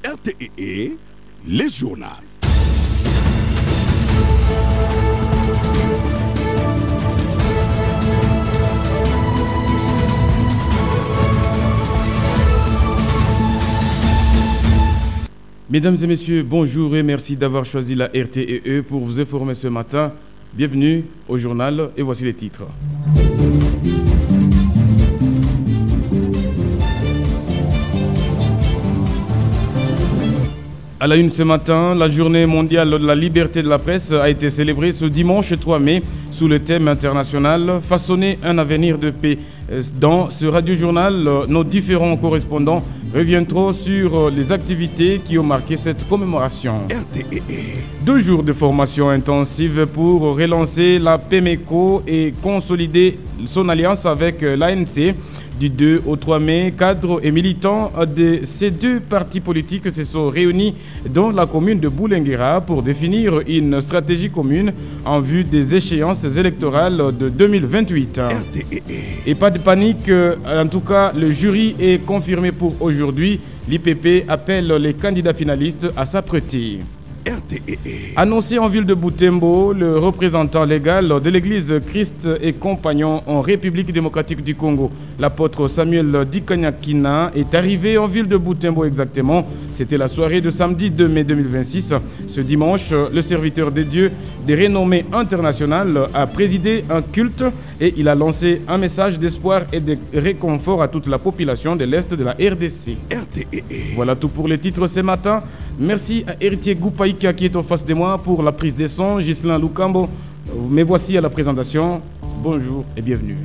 RTE, les journaux. Mesdames et messieurs, bonjour et merci d'avoir choisi la RTE pour vous informer ce matin. Bienvenue au journal et voici les titres. À la une ce matin, la journée mondiale de la liberté de la presse a été célébrée ce dimanche 3 mai sous le thème international « Façonner un avenir de paix ». Dans ce radiojournal, nos différents correspondants reviendront sur les activités qui ont marqué cette commémoration. RTE. 2 jours de formation intensive pour relancer la PEMECO et consolider son alliance avec l'ANC. Du 2 au 3 mai, cadres et militants de ces 2 partis politiques se sont réunis dans la commune de Boulenguera pour définir une stratégie commune en vue des échéances électorales de 2028. Et pas de panique, en tout cas, le jury est confirmé pour aujourd'hui. L'IPP appelle les candidats finalistes à s'apprêter. RTE. Annoncé en ville de Butembo, le représentant légal de l'église Christ et Compagnons en République démocratique du Congo, l'apôtre Samuel Dikanyakina, est arrivé en ville de Butembo exactement. C'était la soirée de samedi 2 mai 2026. Ce dimanche, le serviteur de Dieu des renommées internationales a présidé un culte et il a lancé un message d'espoir et de réconfort à toute la population de l'Est de la RDC. RTE. Voilà tout pour les titres ce matin. Merci à Héritier Goupaïka qui est en face de moi pour la prise des sons, Ghislain Lukambo. Mais voici à la présentation. Bonjour et bienvenue.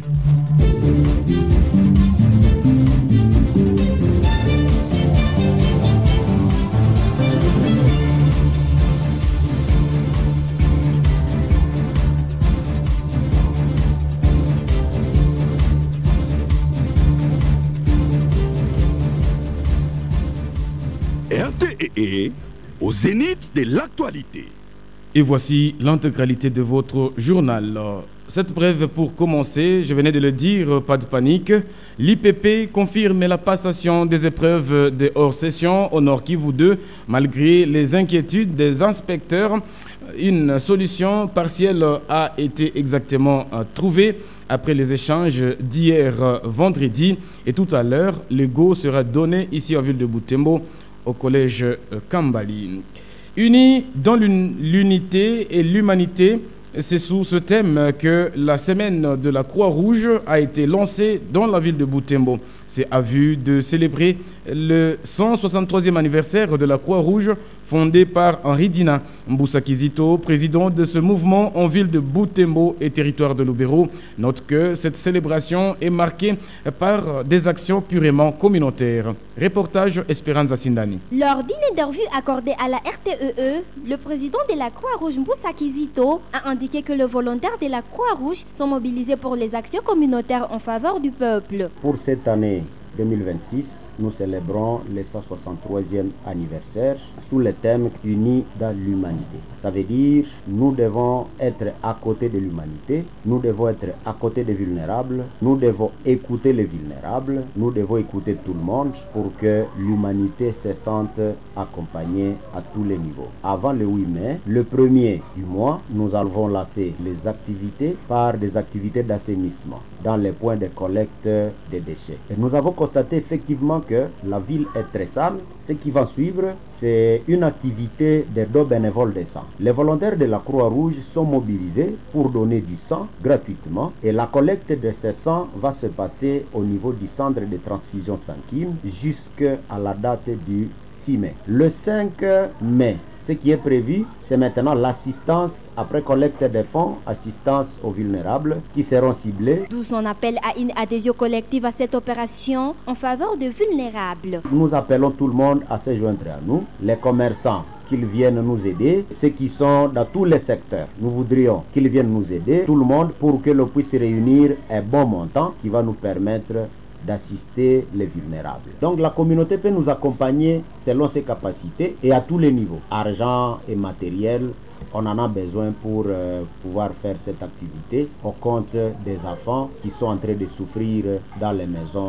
RTE au zénith de l'actualité. Et voici l'intégralité de votre journal. Cette brève pour commencer, je venais de le dire, pas de panique. L'IPP confirme la passation des épreuves de hors-session au Nord Kivu 2, malgré les inquiétudes des inspecteurs. Une solution partielle a été exactement trouvée après les échanges d'hier vendredi. Et tout à l'heure, le go sera donné ici en ville de Butembo, au collège Kambali. Unis dans l'unité et l'humanité, c'est sous ce thème que la semaine de la Croix-Rouge a été lancée dans la ville de Butembo. C'est à vue de célébrer le 163e anniversaire de la Croix-Rouge fondée par Henri Dina Mboussa-Kizito, président de ce mouvement en ville de Butembo et territoire de Lubero. Note que cette célébration est marquée par des actions purement communautaires. Reportage Espérance Sindani. Lors d'une interview accordée à la RTE, le président de la Croix-Rouge Mboussa-Kizito a indiqué que les volontaires de la Croix-Rouge sont mobilisés pour les actions communautaires en faveur du peuple. Pour cette année 2026, nous célébrons le 163e anniversaire sous le thème Unis dans l'humanité. Ça veut dire nous devons être à côté de l'humanité, nous devons être à côté des vulnérables, nous devons écouter les vulnérables, nous devons écouter tout le monde pour que l'humanité se sente accompagnée à tous les niveaux. Avant le 8 mai, le premier du mois, nous avons lancé les activités par des activités d'assainissement dans les points de collecte des déchets. Et nous avons constaté effectivement que la ville est très sale. Ce qui va suivre, c'est une activité de dos bénévoles de sang. Les volontaires de la Croix-Rouge sont mobilisés pour donner du sang gratuitement et la collecte de ce sang va se passer au niveau du centre de transfusion sanguine jusqu'à la date du 6 mai. Le 5 mai, ce qui est prévu, c'est maintenant l'assistance après collecte des fonds, assistance aux vulnérables qui seront ciblés. D'où son appel à une adhésion collective à cette opération en faveur des vulnérables. Nous appelons tout le monde à se joindre à nous, les commerçants qu'ils viennent nous aider, ceux qui sont dans tous les secteurs. Nous voudrions qu'ils viennent nous aider, tout le monde, pour que l'on puisse réunir un bon montant qui va nous permettre d'assister les vulnérables. Donc la communauté peut nous accompagner selon ses capacités et à tous les niveaux, argent et matériel. On en a besoin pour pouvoir faire cette activité au compte des enfants qui sont en train de souffrir dans les maisons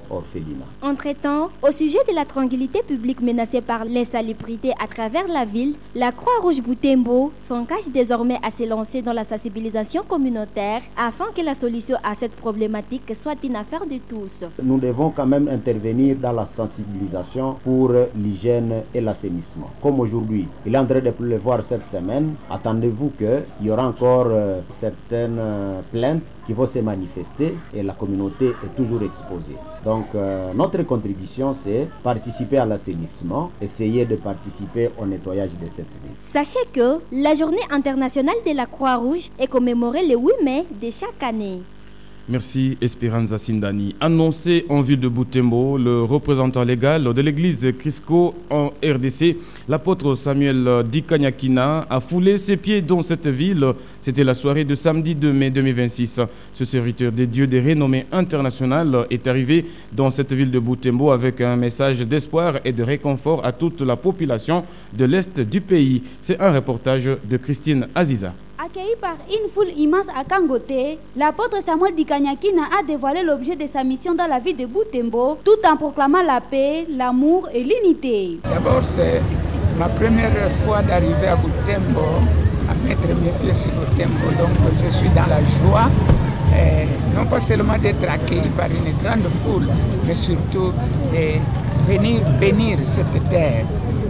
orphelinat. Entre-temps, au sujet de la tranquillité publique menacée par l'insalubrité à travers la ville, la Croix-Rouge Butembo s'engage désormais à se lancer dans la sensibilisation communautaire afin que la solution à cette problématique soit une affaire de tous. Nous devons quand même intervenir dans la sensibilisation pour l'hygiène et l'assainissement. Comme aujourd'hui, il est en train de pleuvoir cette semaine, attendez-vous qu'il y aura encore certaines plaintes qui vont se manifester et la communauté est toujours exposée. Donc notre contribution, c'est participer à l'assainissement, essayer de participer au nettoyage de cette ville. Sachez que la journée internationale de la Croix-Rouge est commémorée le 8 mai de chaque année. Merci Esperanza Sindani. Annoncé en ville de Butembo, le représentant légal de l'église Crisco en RDC, l'apôtre Samuel Dikanyakina, a foulé ses pieds dans cette ville. C'était la soirée de samedi 2 mai 2026. Ce serviteur des dieux de renommée internationale est arrivé dans cette ville de Butembo avec un message d'espoir et de réconfort à toute la population de l'Est du pays. C'est un reportage de Christine Aziza. Accueilli par une foule immense à Kangote, l'apôtre Samuel Dikanyakina a dévoilé l'objet de sa mission dans la ville de Butembo, tout en proclamant la paix, l'amour et l'unité. D'abord, c'est ma première fois d'arriver à Butembo, à mettre mes pieds sur Butembo, donc je suis dans la joie, non pas seulement d'être accueilli par une grande foule, mais surtout de venir bénir cette terre,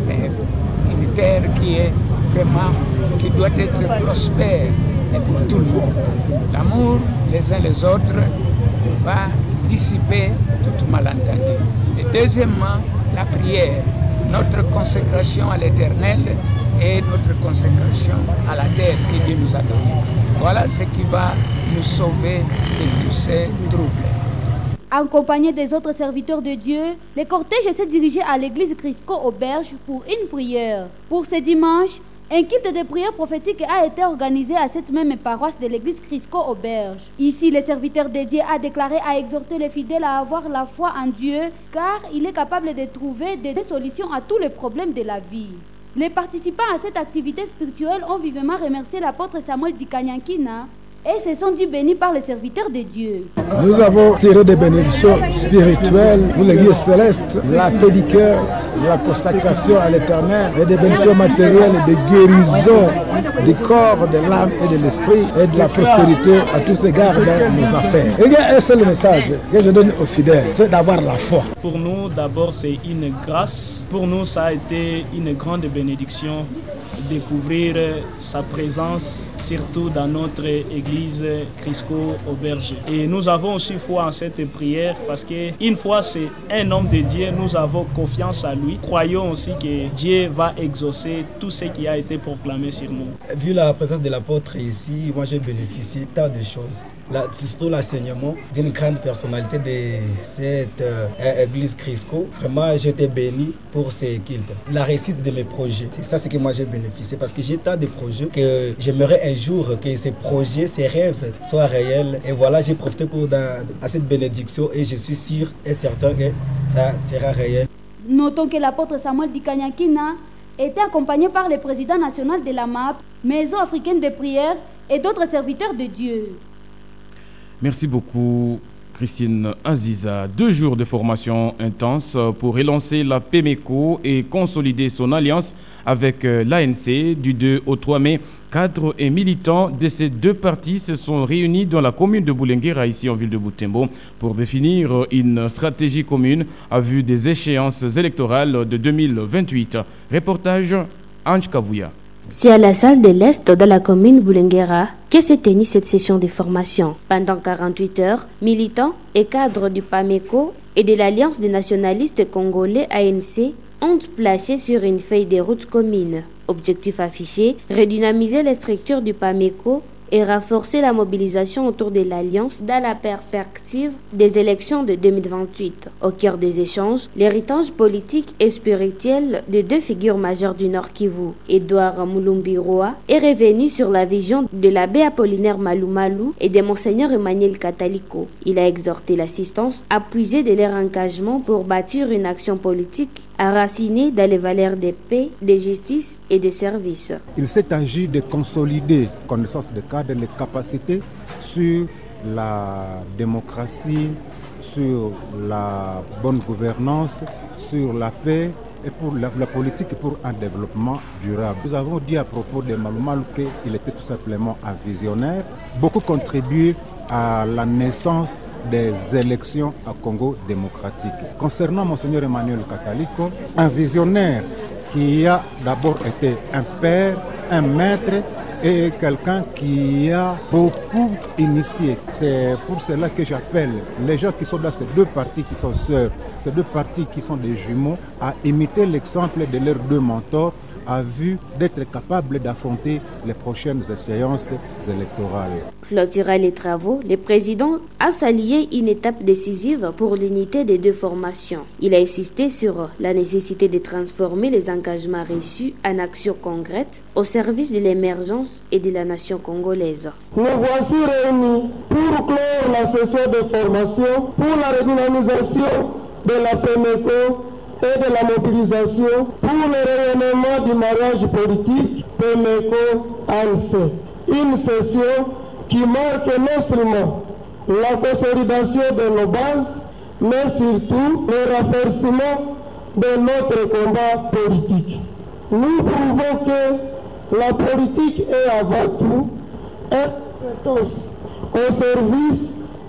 une terre qui est vraiment, qui doit être prospère et pour tout le monde. L'amour les uns les autres va dissiper tout malentendu. Et deuxièmement, la prière, notre consécration à l'Éternel et notre consécration à la terre que Dieu nous a donnée. Voilà ce qui va nous sauver de tous ces troubles. Accompagné des autres serviteurs de Dieu, le cortège s'est dirigé à l'église Crisco Auberge pour une prière. Pour ce dimanche, un culte de prière prophétique a été organisé à cette même paroisse de l'église Crisco Auberge. Ici, le serviteur de Dieu a déclaré à exhorter les fidèles à avoir la foi en Dieu, car il est capable de trouver des solutions à tous les problèmes de la vie. Les participants à cette activité spirituelle ont vivement remercié l'apôtre Samuel Dikanyakina et se sont dit bénis par les serviteurs de Dieu. Nous avons tiré des bénédictions spirituelles pour l'Église céleste, la paix du cœur, la consacration à l'Éternel et des bénédictions matérielles et des guérisons du corps, de l'âme et de l'esprit et de la prospérité à tous égards dans nos affaires. Il y a un seul message que je donne aux fidèles, c'est d'avoir la foi. Pour nous, d'abord, c'est une grâce. Pour nous, ça a été une grande bénédiction. Découvrir sa présence, surtout dans notre église Crisco Auberge. Et nous avons aussi foi en cette prière parce qu'une fois c'est un homme de Dieu, nous avons confiance à lui. Croyons aussi que Dieu va exaucer tout ce qui a été proclamé sur nous. Vu la présence de l'apôtre ici, moi j'ai bénéficié tant de choses. Surtout l'enseignement d'une grande personnalité de cette église Crisco. Vraiment, j'étais béni pour ces cultes. La réussite de mes projets, c'est ça ce que moi j'ai bénéficié parce que j'ai tant de projets que j'aimerais un jour que ces projets, ces rêves soient réels. Et voilà, j'ai profité à cette bénédiction et je suis sûr et certain que ça sera réel. Notons que l'apôtre Samuel Dikanyakina était accompagné par le président national de la MAP, Maison africaine de prière et d'autres serviteurs de Dieu. Merci beaucoup, Christine Aziza. 2 jours de formation intense pour relancer la PEMECO et consolider son alliance avec l'ANC du 2 au 3 mai. Cadres et militants de ces deux partis se sont réunis dans la commune de Boulenguera, ici en ville de Butembo, pour définir une stratégie commune à vue des échéances électorales de 2028. Reportage Ange Kavouya. C'est à la salle de l'Est de la commune Boulenguera que s'est tenue cette session de formation. Pendant 48 heures, militants et cadres du PAMECO et de l'Alliance des nationalistes congolais ANC ont placé sur une feuille de route commune. Objectif affiché, redynamiser les structures du PAMECO et renforcer la mobilisation autour de l'Alliance dans la perspective des élections de 2028. Au cœur des échanges, l'héritage politique et spirituel de 2 figures majeures du Nord Kivu, Edouard Mulumbiroa, est revenu sur la vision de l'abbé Apollinaire Malumalu et de Monseigneur Emmanuel Catalico. Il a exhorté l'assistance à puiser de leur engagement pour bâtir une action politique enracinée dans les valeurs de paix, de justice et de service. Il s'est agi de consolider connaissance de cadre, les capacités sur la démocratie, sur la bonne gouvernance, sur la paix et pour la politique pour un développement durable. Nous avons dit à propos de Malo Malo qu'il était tout simplement un visionnaire, beaucoup contribué à la naissance des élections à Congo démocratique. Concernant Monseigneur Emmanuel Catalico, un visionnaire qui a d'abord été un père, un maître et quelqu'un qui a beaucoup initié. C'est pour cela que j'appelle les gens qui sont dans ces deux partis qui sont sœurs, ces deux partis qui sont des jumeaux, à imiter l'exemple de leurs deux mentors à vue d'être capables d'affronter les prochaines échéances électorales. Clôturant les travaux, le président a salué une étape décisive pour l'unité des deux formations. Il a insisté sur la nécessité de transformer les engagements reçus en actions concrètes au service de l'émergence et de la nation congolaise. Nous voici réunis pour clore la session de formation pour la redynamisation de la PEMECO et de la mobilisation pour le rayonnement du mariage politique PEMECO-ANC. Une session qui marque non seulement la consolidation de nos bases, mais surtout le renforcement de notre combat politique. Nous prouvons que la politique est avant tout un au service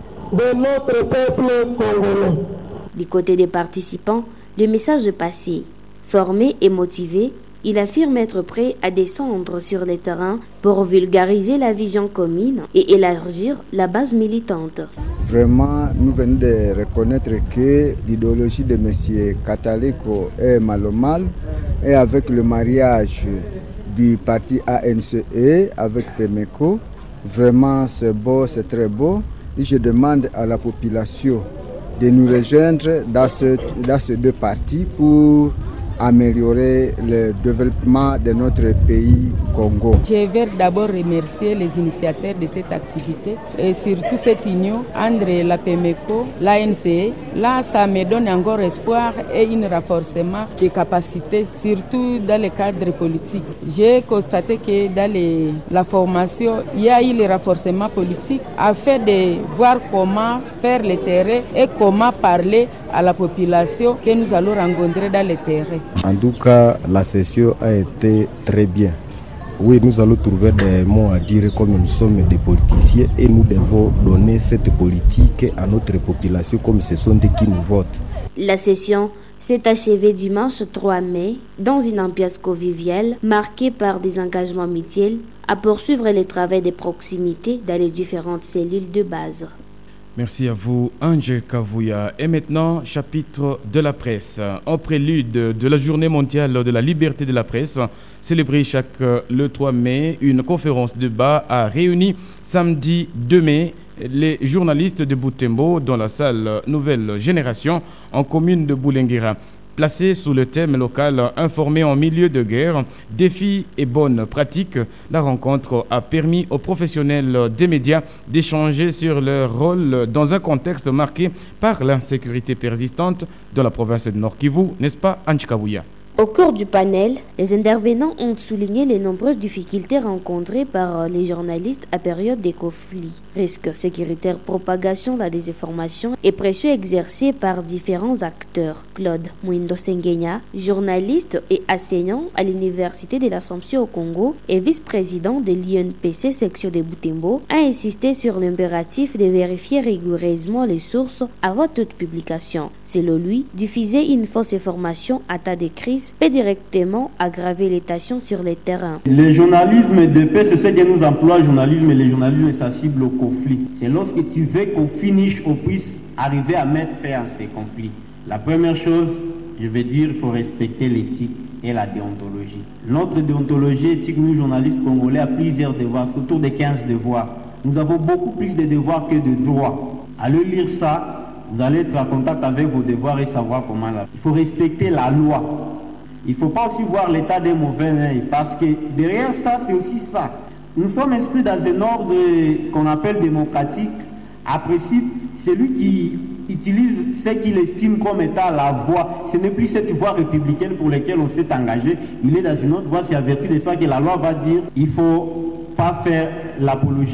de notre peuple congolais. Du côté des participants, le message passé. Formé et motivé, il affirme être prêt à descendre sur le terrain pour vulgariser la vision commune et élargir la base militante. Vraiment, nous venons de reconnaître que l'idéologie de M. Catalico est Malo Malo et avec le mariage du parti ANC avec PEMECO, vraiment c'est beau, c'est très beau. Et je demande à la population de nous rejoindre dans ces deux partis pour améliorer le développement de notre pays Congo. Je veux d'abord remercier les initiateurs de cette activité et surtout cette union entre la PEMECO, l'ANC. Là, ça me donne encore espoir et un renforcement des capacités, surtout dans le cadre politique. J'ai constaté que dans la formation, il y a eu le renforcement politique afin de voir comment faire le terrain et comment parler à la population que nous allons rencontrer dans le terrain. En tout cas, la session a été très bien. Oui, nous allons trouver des mots à dire comme nous sommes des politiciens et nous devons donner cette politique à notre population comme ce sont des qui nous votent. La session s'est achevée dimanche 3 mai dans une ambiance conviviale marquée par des engagements mutuels à poursuivre le travail de proximité dans les différentes cellules de base. Merci à vous, Ange Kavouya. Et maintenant, chapitre de la presse. En prélude de la journée mondiale de la liberté de la presse, célébrée le 3 mai, une conférence de débat a réuni samedi 2 mai les journalistes de Butembo dans la salle Nouvelle Génération en commune de Boulenguera. Placée sous le thème local informé en milieu de guerre, défis et bonnes pratiques, la rencontre a permis aux professionnels des médias d'échanger sur leur rôle dans un contexte marqué par l'insécurité persistante de la province de Nord Kivu, n'est-ce pas, Ange Kavouya? Au cours du panel, les intervenants ont souligné les nombreuses difficultés rencontrées par les journalistes à période des conflits. Risques sécuritaires, propagation de la désinformation et pression exercée par différents acteurs. Claude Mwindo Sengenya, journaliste et enseignant à l'Université de l'Assomption au Congo et vice-président de l'INPC section de Butembo, a insisté sur l'impératif de vérifier rigoureusement les sources avant toute publication. Selon lui, diffuser une fausse information à tas de crise peut directement aggraver les tensions sur le terrain. Le journalisme de paix, c'est ce que nous employons le journalisme, et le journalisme sensible au conflit. C'est lorsque tu veux qu'on finisse, on puisse arriver à mettre fin à ces conflits. La première chose, je veux dire, il faut respecter l'éthique et la déontologie. Notre déontologie éthique, nous journalistes congolais, a plusieurs devoirs, c'est autour de 15 devoirs. Nous avons beaucoup plus de devoirs que de droits. Allez lire ça. Vous allez être en contact avec vos devoirs et savoir comment la... Il faut respecter la loi. Il ne faut pas aussi voir l'état des mauvais œil, parce que derrière ça, c'est aussi ça. Nous sommes inscrits dans un ordre qu'on appelle démocratique. À principe, celui qui utilise ce qu'il estime comme état la voie, ce n'est plus cette voie républicaine pour laquelle on s'est engagé. Il est dans une autre voie, c'est à vertu de ça que la loi va dire il ne faut pas faire l'apologie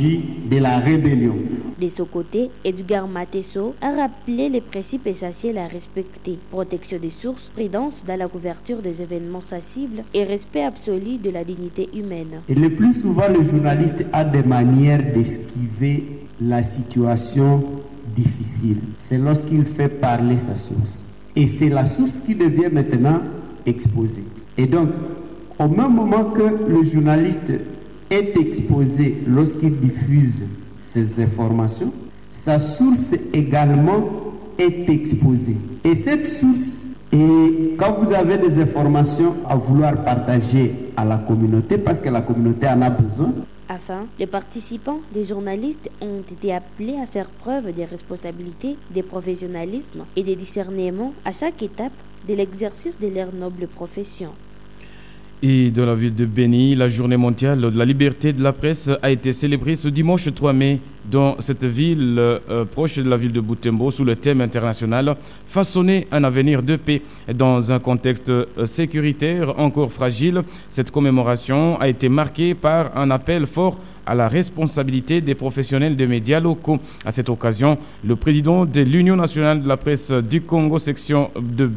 de la rébellion. De son côté, Edgar Matesso a rappelé les principes essentiels à respecter: protection des sources, prudence dans la couverture des événements sensibles et respect absolu de la dignité humaine. Et le plus souvent, le journaliste a des manières d'esquiver la situation difficile. C'est lorsqu'il fait parler sa source. Et c'est la source qui devient maintenant exposée. Et donc, au même moment que le journaliste est exposé lorsqu'il diffuse ces informations, sa source également est exposée. Et cette source, et quand vous avez des informations à vouloir partager à la communauté, parce que la communauté en a besoin, Enfin, les participants, les journalistes, ont été appelés à faire preuve de responsabilité, de professionnalisme et de discernement à chaque étape de l'exercice de leur noble profession. Et dans la ville de Béni, la journée mondiale de la liberté de la presse a été célébrée ce dimanche 3 mai dans cette ville proche de la ville de Butembo sous le thème international « Façonner un avenir de paix ». Dans un contexte sécuritaire encore fragile, cette commémoration a été marquée par un appel fort à la responsabilité des professionnels des médias locaux. À cette occasion, le président de l'Union nationale de la presse du Congo, section de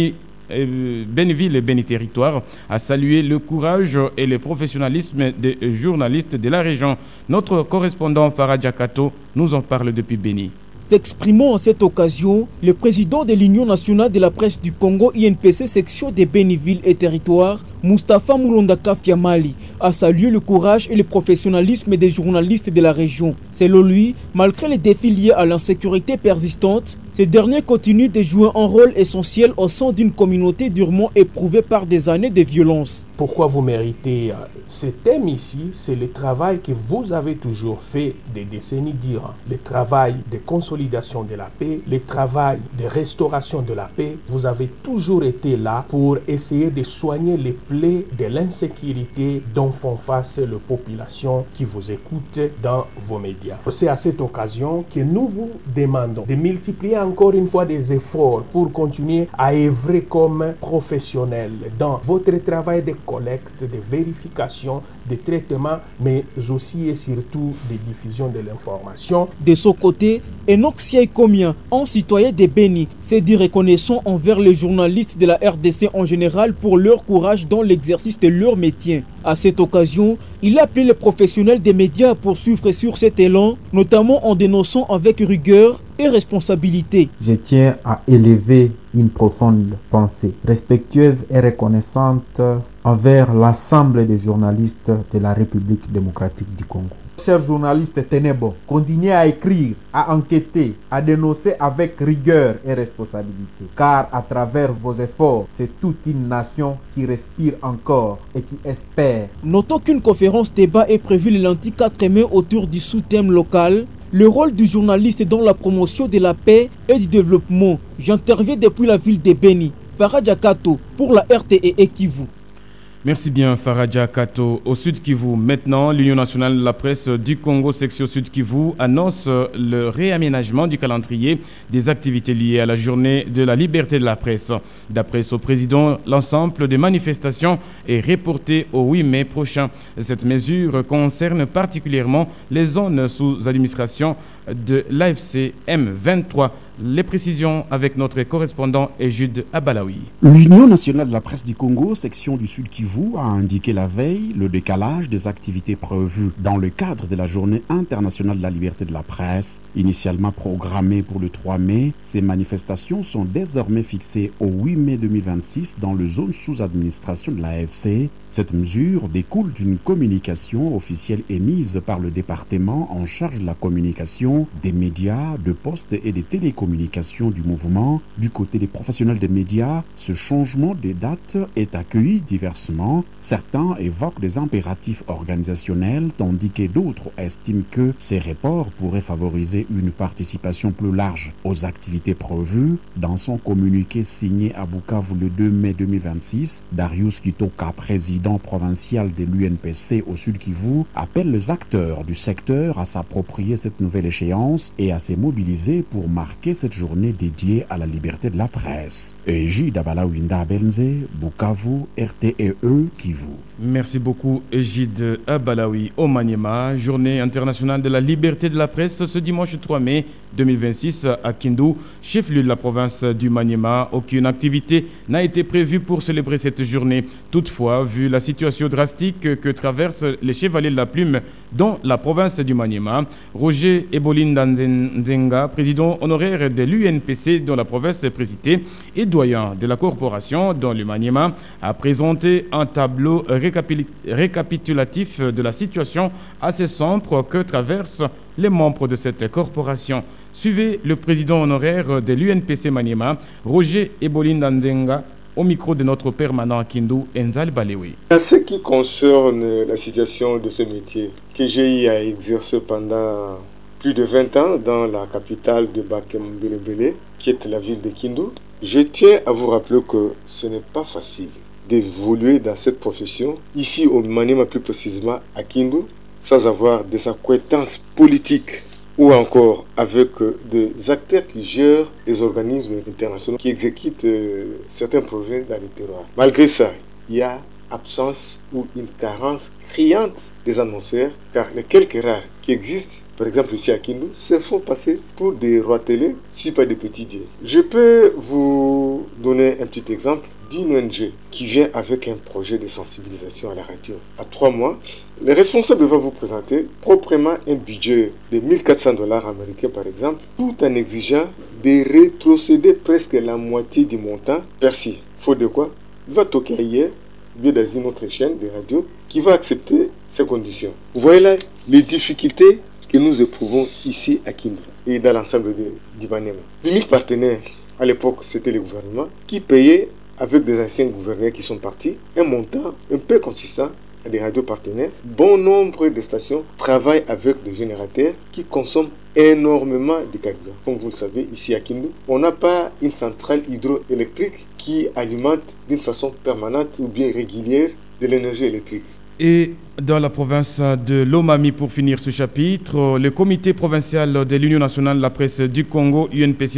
Béniville et Béni Territoire, a salué le courage et le professionnalisme des journalistes de la région. Notre correspondant Faradja Kato nous en parle depuis Béni. S'exprimant à cette occasion, le président de l'Union nationale de la presse du Congo, INPC, section de Béniville et Territoire, Mustapha Moulondaka Fiamali, a salué le courage et le professionnalisme des journalistes de la région. Selon lui, malgré les défis liés à l'insécurité persistante, ces derniers continuent de jouer un rôle essentiel au sein d'une communauté durement éprouvée par des années de violence. Pourquoi vous méritez ce thème ici? C'est le travail que vous avez toujours fait des décennies durant. Le travail de consolidation de la paix, le travail de restauration de la paix. Vous avez toujours été là pour essayer de soigner les plaies de l'insécurité dont font face les populations qui vous écoutent dans vos médias. C'est à cette occasion que nous vous demandons de multiplier encore une fois des efforts pour continuer à œuvrer comme professionnel dans votre travail de collecte, de vérification, de traitement, mais aussi et surtout de diffusion de l'information. De son côté, Enoch Siaïkomien, un citoyen de Béni, s'est dit reconnaissant envers les journalistes de la RDC en général pour leur courage dans l'exercice de leur métier. À cette occasion, il a appelé les professionnels des médias à poursuivre sur cet élan, notamment en dénonçant avec rigueur et responsabilité. Je tiens à élever une profonde pensée, respectueuse et reconnaissante envers l'ensemble des journalistes de la République démocratique du Congo. Chers journalistes, tenez bon, continuez à écrire, à enquêter, à dénoncer avec rigueur et responsabilité. Car à travers vos efforts, c'est toute une nation qui respire encore et qui espère. Notons qu'une conférence débat est prévue le lundi 4 mai autour du sous-thème local, le rôle du journaliste dans la promotion de la paix et du développement. J'interviens depuis la ville de Béni. Faradja Kato pour la RTE Kivu. Merci bien Faradja Kato. Au Sud Kivu, maintenant, l'Union nationale de la presse du Congo, section Sud Kivu, annonce le réaménagement du calendrier des activités liées à la journée de la liberté de la presse. D'après son président, l'ensemble des manifestations est reporté au 8 mai prochain. Cette mesure concerne particulièrement les zones sous administration de l'AFC M23. Les précisions avec notre correspondant Éjude Abalaoui. L'Union nationale de la presse du Congo, section du Sud Kivu, a indiqué la veille le décalage des activités prévues dans le cadre de la journée internationale de la liberté de la presse. Initialement programmée pour le 3 mai, ces manifestations sont désormais fixées au 8 mai 2026 dans les zones sous administration de l'AFC. Cette mesure découle d'une communication officielle émise par le département en charge de la communication, des médias, de postes et des télécommunications du mouvement. Du côté des professionnels des médias, ce changement de date est accueilli diversement. Certains évoquent des impératifs organisationnels, tandis que d'autres estiment que ces reports pourraient favoriser une participation plus large aux activités prévues. Dans son communiqué signé à Bukavu le 2 mai 2026, Darius Kitoka, président provincial de l'UNPC au Sud Kivu, appelle les acteurs du secteur à s'approprier cette nouvelle échéance échéance et assez mobilisé pour marquer cette journée dédiée à la liberté de la presse. Égide Abalawinda Benze, Bukavu, RTE Kivu. Merci beaucoup Égide Abalawi au Maniema. Journée internationale de la liberté de la presse ce dimanche 3 mai 2026 à Kindu, chef-lieu de la province du Maniema. Aucune activité n'a été prévue pour célébrer cette journée. Toutefois, vu la situation drastique que traversent les chevaliers de la plume dans la province du Maniema, Roger Ebolinda Nzenga, président honoraire de l'UNPC dans la province précitée et doyen de la corporation dans le Maniema, a présenté un tableau récapitulatif de la situation assez sombre que traversent les membres de cette corporation. Suivez le président honoraire de l'UNPC Maniema, Roger Ebolinda Nzenga, au micro de notre permanent à Kindu, Enzal Balewi. En ce qui concerne la situation de ce métier, que j'ai eu à exercer pendant plus de 20 ans dans la capitale de Bakem-Belebele, qui est la ville de Kindu, je tiens à vous rappeler que ce n'est pas facile d'évoluer dans cette profession, ici au Maniema plus précisément à Kindu, sans avoir des acquaintances politiques ou encore avec des acteurs qui gèrent des organismes internationaux qui exécutent certains projets dans les terroirs. Malgré ça, il y a absence ou une carence criante des annonceurs, car les quelques rares qui existent, par exemple ici à Kindu, se font passer pour des rois télé, si pas des petits dieux. Je peux vous donner un petit exemple d'une ONG qui vient avec un projet de sensibilisation à la radio. À 3 mois, les responsables vont vous présenter proprement un budget de $1,400 américains par exemple, tout en exigeant de rétrocéder presque la moitié du montant perçu. Faute de quoi, il va toquer ailleurs, bien dans une autre chaîne de radio qui va accepter ces conditions. Vous voyez là les difficultés que nous éprouvons ici à Kindu et dans l'ensemble du Maniema. L'unique partenaire à l'époque, c'était le gouvernement qui payait avec des anciens gouverneurs qui sont partis, un montant un peu consistant à des radios partenaires. Bon nombre de stations travaillent avec des générateurs qui consomment énormément de carburant. Comme vous le savez, ici à Kindu, on n'a pas une centrale hydroélectrique qui alimente d'une façon permanente ou bien régulière de l'énergie électrique. Et dans la province de Lomami, pour finir ce chapitre, le comité provincial de l'Union nationale de la presse du Congo,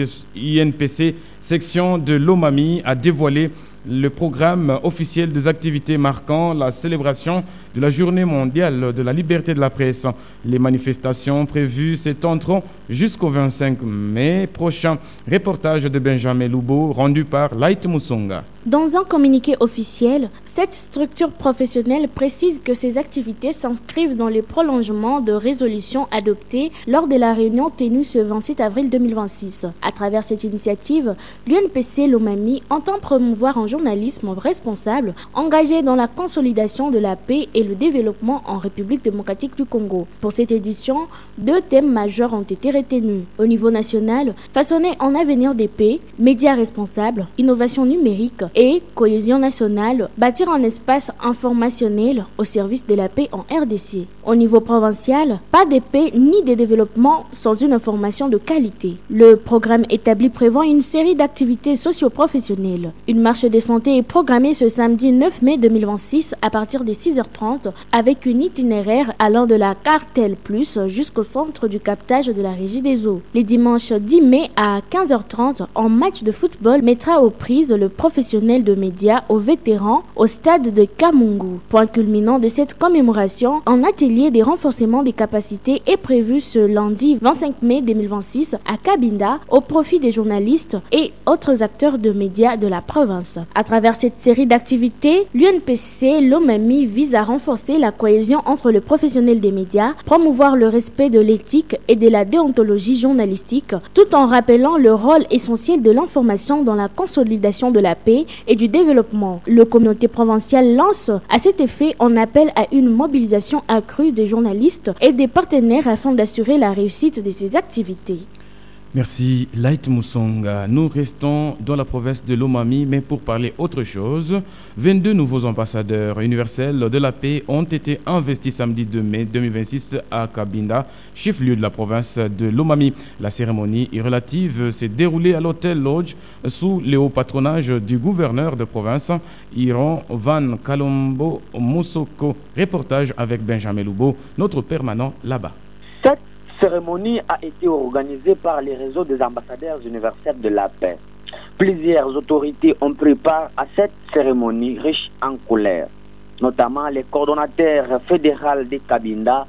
UNPC, section de Lomami, a dévoilé le programme officiel des activités marquant la célébration de la Journée mondiale de la liberté de la presse. Les manifestations prévues s'étendront jusqu'au 25 mai prochain. Reportage de Benjamin Loubo, rendu par Light Musonga. Dans un communiqué officiel, cette structure professionnelle précise que ces activités s'inscrivent dans les prolongements de résolutions adoptées lors de la réunion tenue ce 27 avril 2026. À travers cette initiative, l'UNPC Lomami entend promouvoir un journalisme responsable engagé dans la consolidation de la paix et le développement en République démocratique du Congo. Pour cette édition, 2 thèmes majeurs ont été retenus. Au niveau national, façonner un avenir de paix, médias responsables, innovation numérique et cohésion nationale, bâtir un espace informationnel au service de la paix en RDC. Au niveau provincial, pas de paix ni de développement sans une information de qualité. Le programme établi prévoit une série d'activités socio-professionnelles. Une marche de santé est programmée ce samedi 9 mai 2026 à partir de 6h30 avec une itinéraire allant de la Cartel Plus jusqu'au centre du captage de la Régie des eaux. Les dimanches 10 mai à 15h30, un match de football mettra aux prises le professionnel de médias aux vétérans au stade de Kamungu. Point culminant de cette commémoration, un atelier de renforcement des capacités est prévu ce lundi 25 mai 2026 à Kabinda au profit des journalistes et autres acteurs de médias de la province. À travers cette série d'activités, l'UNPC Lomami vise à renforcer la cohésion entre les professionnels des médias, promouvoir le respect de l'éthique et de la déontologie journalistique, tout en rappelant le rôle essentiel de l'information dans la consolidation de la paix et du développement. Le communauté provinciale lance à cet effet un appel à une mobilisation accrue des journalistes et des partenaires afin d'assurer la réussite de ces activités. Merci Light Musonga. Nous restons dans la province de Lomami, mais pour parler autre chose. 22 nouveaux ambassadeurs universels de la paix ont été investis samedi 2 mai 2026 à Kabinda, chef-lieu de la province de Lomami. La cérémonie relative s'est déroulée à l'hôtel Lodge sous le haut patronage du gouverneur de province, Iron Van Kalombo Moussoko. Reportage avec Benjamin Loubo, notre permanent là-bas. cérémonie a été organisée par les réseaux des ambassadeurs universels de la paix. Plusieurs autorités ont pris part à cette cérémonie riche en couleurs, notamment les coordonnateurs fédéraux de Cabinda,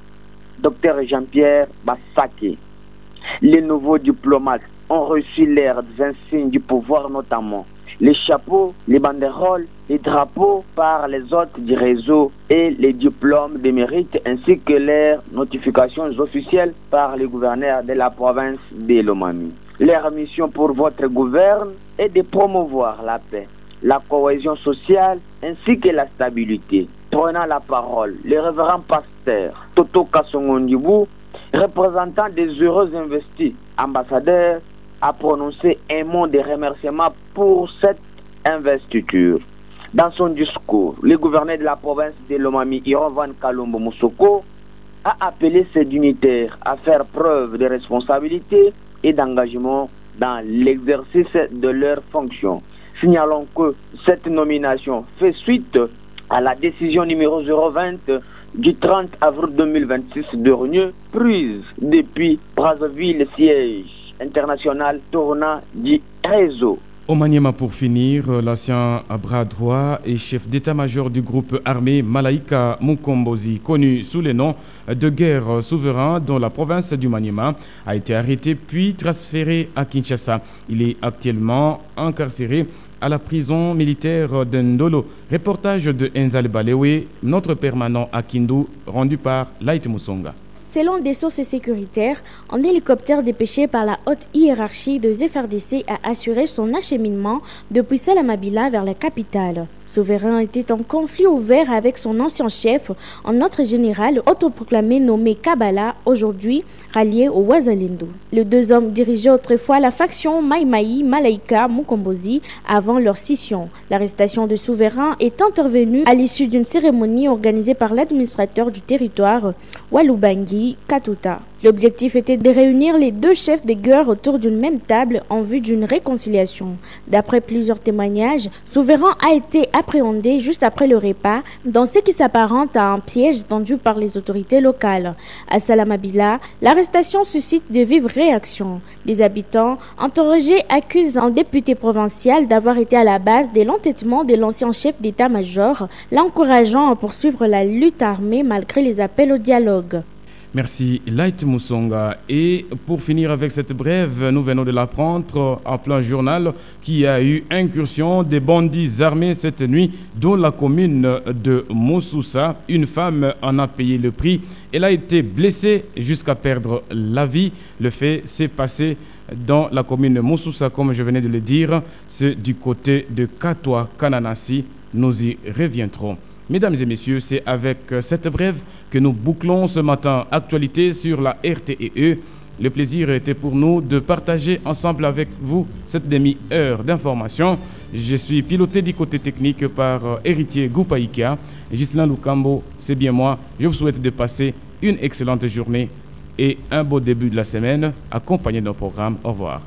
Dr Jean-Pierre Bassake. Les nouveaux diplomates ont reçu leurs insignes du pouvoir, notamment les chapeaux, les banderoles, les drapeaux par les hôtes du réseau et les diplômes de mérite ainsi que leurs notifications officielles par le gouverneur de la province de Lomami. Leur mission pour votre gouvernement est de promouvoir la paix, la cohésion sociale ainsi que la stabilité. Prenant la parole, le révérend pasteur Toto Kassongondibou, représentant des heureux investis ambassadeurs, a prononcé un mot de remerciement pour cette investiture. Dans son discours, le gouverneur de la province de Lomami, Irovan Kalumbo Moussoko, a appelé ses dignitaires à faire preuve de responsabilité et d'engagement dans l'exercice de leurs fonctions. Signalons que cette nomination fait suite à la décision numéro 020 du 30 avril 2026 de Réunion, prise depuis Brazzaville, siège international tournant du réseau. Au Maniema, pour finir, l'ancien bras droit et chef d'état-major du groupe armé Malaika Mukombozi, connu sous le nom de guerre souverain dans la province du Maniema, a été arrêté puis transféré à Kinshasa. Il est actuellement incarcéré à la prison militaire de Ndolo. Reportage de Enzal Balewe, notre permanent à Kindu, rendu par Light Musonga. Selon des sources sécuritaires, un hélicoptère dépêché par la haute hiérarchie de FARDC a assuré son acheminement depuis Salamabila vers la capitale. Souverain était en conflit ouvert avec son ancien chef, un autre général autoproclamé nommé Kabala, aujourd'hui rallié au Wazalendo. Les deux hommes dirigeaient autrefois la faction Maïmaï Malaika Mukombozi avant leur scission. L'arrestation de Souverain est intervenue à l'issue d'une cérémonie organisée par l'administrateur du territoire, Walubangi Katuta. L'objectif était de réunir les deux chefs de guerre autour d'une même table en vue d'une réconciliation. D'après plusieurs témoignages, Souverain a été appréhendé juste après le repas dans ce qui s'apparente à un piège tendu par les autorités locales. À Salamabila, l'arrestation suscite de vives réactions. Des habitants interrogés accusent un député provincial d'avoir été à la base de l'entêtement de l'ancien chef d'état-major, l'encourageant à poursuivre la lutte armée malgré les appels au dialogue. Merci Light Musonga. Et pour finir avec cette brève, nous venons de l'apprendre en plein journal qu'il y a eu incursion des bandits armés cette nuit dans la commune de Moussoussa. Une femme en a payé le prix. Elle a été blessée jusqu'à perdre la vie. Le fait s'est passé dans la commune de Moussoussa, comme je venais de le dire. C'est du côté de Katoa Kananasi. Nous y reviendrons. Mesdames et messieurs, c'est avec cette brève que nous bouclons ce matin actualité sur la RTE. Le plaisir était pour nous de partager ensemble avec vous cette demi-heure d'information. Je suis piloté du côté technique par Héritier Goupaïka. Ghislain Lukambo, c'est bien moi. Je vous souhaite de passer une excellente journée et un beau début de la semaine accompagné d'un programme. Au revoir.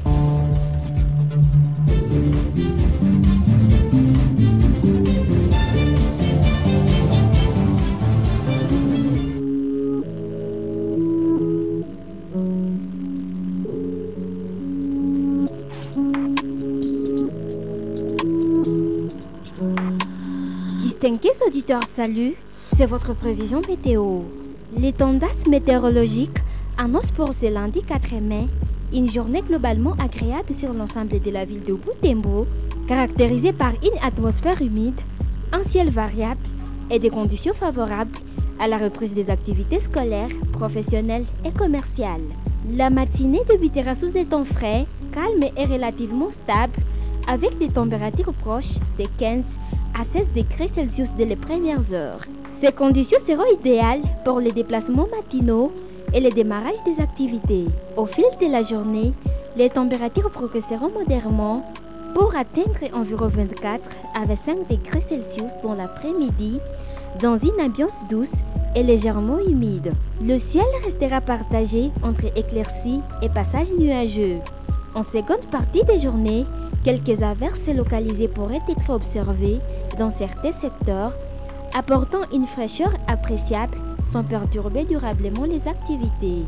Distingués auditeurs, salut, c'est votre prévision météo. Les tendances météorologiques annoncent pour ce lundi 4 mai une journée globalement agréable sur l'ensemble de la ville de Butembo, caractérisée par une atmosphère humide, un ciel variable et des conditions favorables à la reprise des activités scolaires, professionnelles et commerciales. La matinée débutera sous un temps frais, calme et relativement stable, avec des températures proches de 15 à 16 degrés Celsius dès les premières heures. Ces conditions seront idéales pour les déplacements matinaux et le démarrage des activités. Au fil de la journée, les températures progresseront modérément pour atteindre environ 24 à 25 degrés Celsius dans l'après-midi, dans une ambiance douce et légèrement humide. Le ciel restera partagé entre éclaircies et passages nuageux. En seconde partie des journées, quelques averses localisées pourraient être observées dans certains secteurs, apportant une fraîcheur appréciable sans perturber durablement les activités.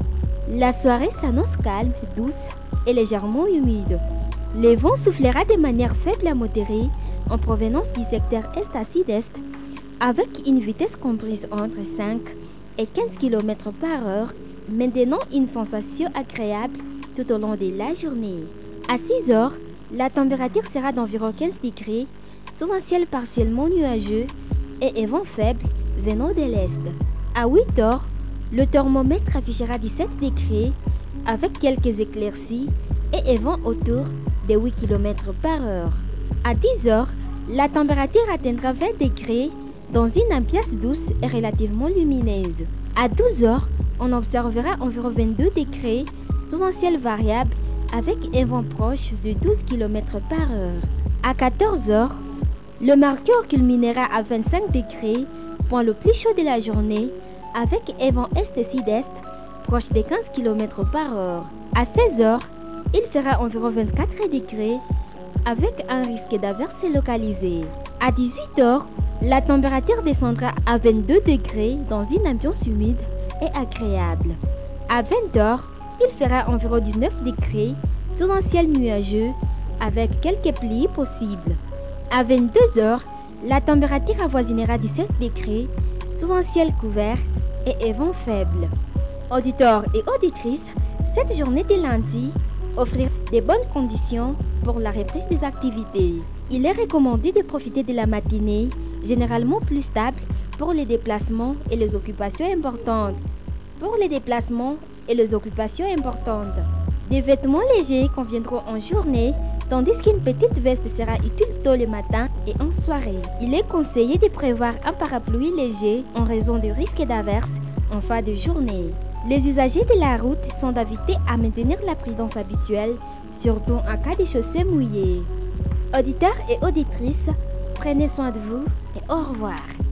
La soirée s'annonce calme, douce et légèrement humide. Le vent soufflera de manière faible à modérée en provenance du secteur est à sud-est avec une vitesse comprise entre 5 et 15 km par heure, maintenant une sensation agréable tout au long de la journée. À 6 heures, la température sera d'environ 15 degrés sous un ciel partiellement nuageux et un vent faible venant de l'est. À 8 heures, le thermomètre affichera 17 degrés avec quelques éclaircies et un vent autour de 8 km par heure. À 10 heures, la température atteindra 20 degrés dans une ambiance douce et relativement lumineuse. À 12 heures, on observera environ 22 degrés sous un ciel variable avec un vent proche de 12 km par heure. À 14 heures, le marqueur culminera à 25 degrés, point le plus chaud de la journée, avec un vent est-sud-est proche de 15 km par heure. À 16 heures, il fera environ 24 degrés avec un risque d'averse localisé. À 18 heures, la température descendra à 22 degrés dans une ambiance humide et agréable. À 20 heures, il fera environ 19 degrés sous un ciel nuageux avec quelques pluies possibles. À 22 heures, la température avoisinera 17 degrés sous un ciel couvert et un vent faible. Auditeurs et auditrices, cette journée de lundi offrira de bonnes conditions pour la reprise des activités. Il est recommandé de profiter de la matinée, généralement plus stable pour les déplacements et les occupations importantes. Des vêtements légers conviendront en journée, tandis qu'une petite veste sera utile tôt le matin et en soirée. Il est conseillé de prévoir un parapluie léger en raison du risque d'averse en fin de journée. Les usagers de la route sont invités à maintenir la prudence habituelle, surtout en cas de chaussées mouillées. Auditeurs et auditrices, prenez soin de vous et au revoir.